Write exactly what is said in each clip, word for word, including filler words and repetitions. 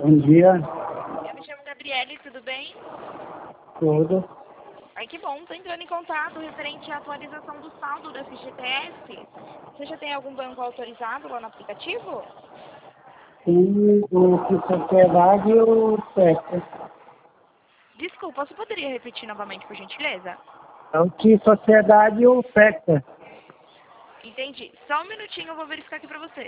Bom dia. Eu me chamo Gabriele, tudo bem? Tudo. Ai, que bom. Estou entrando em contato referente à atualização do saldo da F G T S. Você já tem algum banco autorizado lá no aplicativo? Tem o que sociedade e o sexo. Desculpa, você poderia repetir novamente, por gentileza? É o que sociedade e o sexo. Entendi. Só um minutinho, eu vou verificar aqui para você.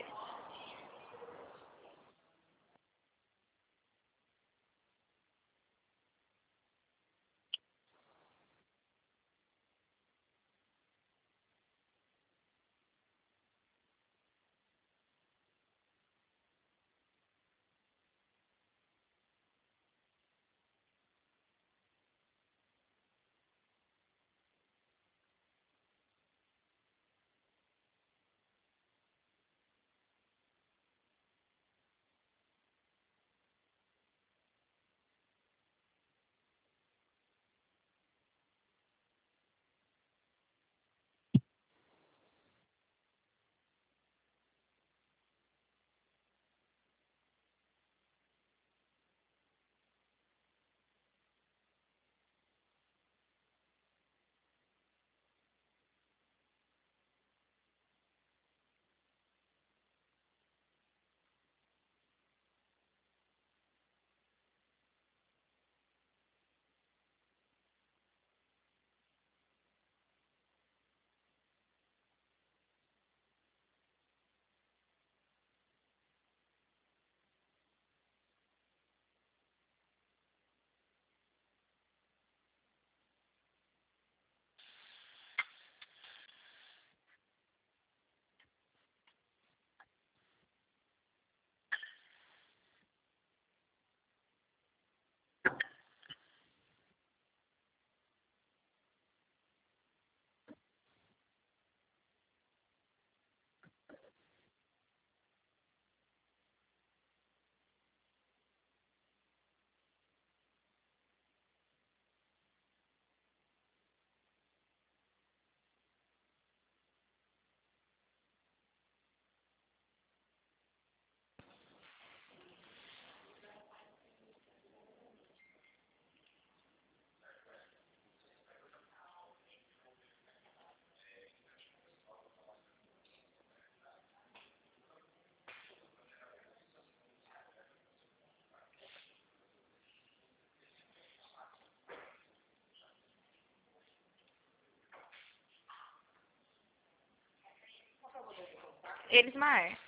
Elismar,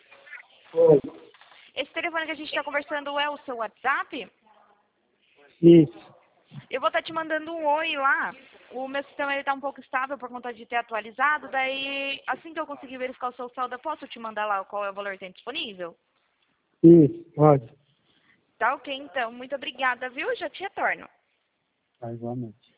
Oi. esse telefone que a gente está conversando é o seu WhatsApp? Isso. Eu vou estar te mandando um oi lá. O meu sistema está um pouco estável por conta de ter atualizado. Daí, assim que eu conseguir verificar o seu saldo, eu posso te mandar lá qual é o valor que tem disponível? Isso, pode. Tá ok, então. Muito obrigada, viu? Já te retorno. Tá, igualmente.